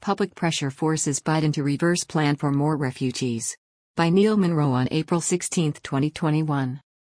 Public pressure forces Biden to reverse plan for more refugees. By Neil Monroe on April 16, 2021.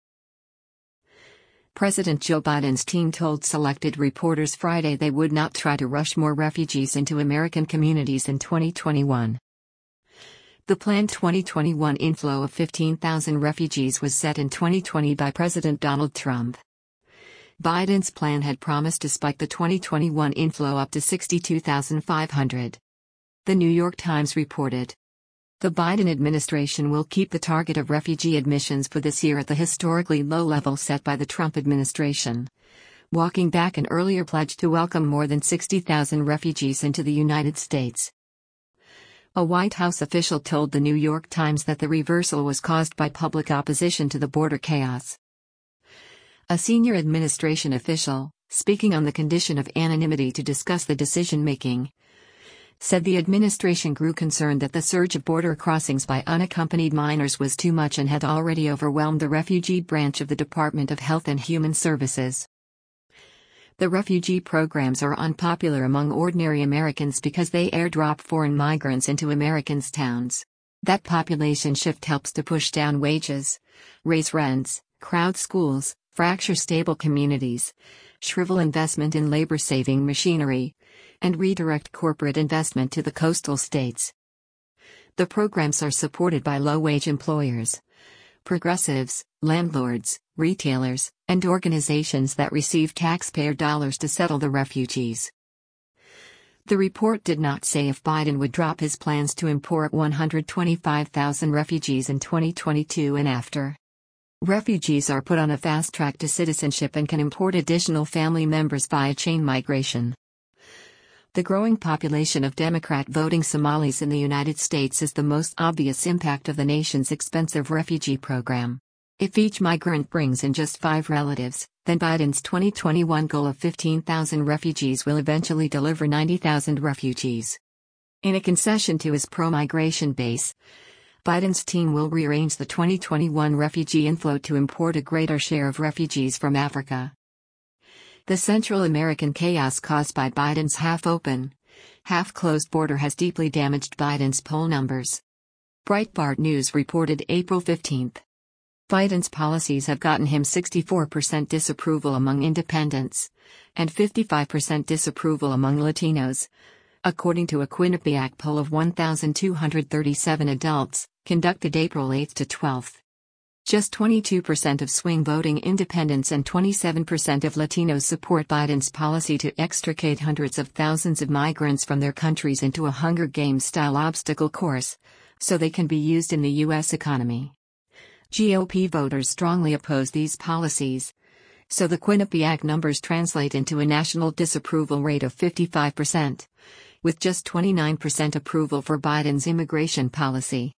President Joe Biden's team told selected reporters Friday they would not try to rush more refugees into American communities in 2021. The planned 2021 inflow of 15,000 refugees was set in 2020 by President Donald Trump. Biden's plan had promised to spike the 2021 inflow up to 62,500. The New York Times reported. The Biden administration will keep the target of refugee admissions for this year at the historically low level set by the Trump administration, walking back an earlier pledge to welcome more than 60,000 refugees into the United States. A White House official told the New York Times that the reversal was caused by public opposition to the border chaos. A senior administration official, speaking on the condition of anonymity to discuss the decision-making, said the administration grew concerned that the surge of border crossings by unaccompanied minors was too much and had already overwhelmed the refugee branch of the Department of Health and Human Services. The refugee programs are unpopular among ordinary Americans because they airdrop foreign migrants into Americans' towns. That population shift helps to push down wages, raise rents, crowd schools, fracture stable communities, shrivel investment in labor-saving machinery, and redirect corporate investment to the coastal states. The programs are supported by low-wage employers, progressives, landlords, retailers, and organizations that receive taxpayer dollars to settle the refugees. The report did not say if Biden would drop his plans to import 125,000 refugees in 2022 and after. Refugees are put on a fast track to citizenship and can import additional family members via chain migration. The growing population of Democrat-voting Somalis in the United States is the most obvious impact of the nation's expensive refugee program. If each migrant brings in just 5 relatives, then Biden's 2021 goal of 15,000 refugees will eventually deliver 90,000 refugees. In a concession to his pro-migration base, Biden's team will rearrange the 2021 refugee inflow to import a greater share of refugees from Africa. The Central American chaos caused by Biden's half-open, half-closed border has deeply damaged Biden's poll numbers. Breitbart News reported April 15. Biden's policies have gotten him 64% disapproval among independents, and 55% disapproval among Latinos, according to a Quinnipiac poll of 1,237 adults, conducted April 8 to 12. Just 22% of swing-voting independents and 27% of Latinos support Biden's policy to extricate hundreds of thousands of migrants from their countries into a Hunger Games-style obstacle course, so they can be used in the U.S. economy. GOP voters strongly oppose these policies, so the Quinnipiac numbers translate into a national disapproval rate of 55%, with just 29% approval for Biden's immigration policy.